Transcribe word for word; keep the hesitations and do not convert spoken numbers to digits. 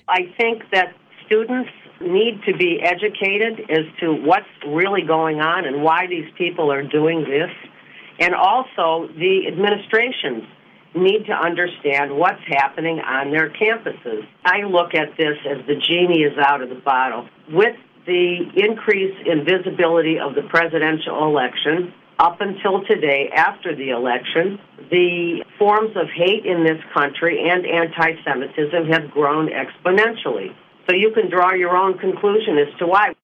I think that students need to be educated as to what's really going on and why these people are doing this. And also, the administrations need to understand what's happening on their campuses. I look at this as the genie is out of the bottle. With the increase in visibility of the presidential election, up until today, after the election, the forms of hate in this country and anti-Semitism have grown exponentially. So you can draw your own conclusion as to why.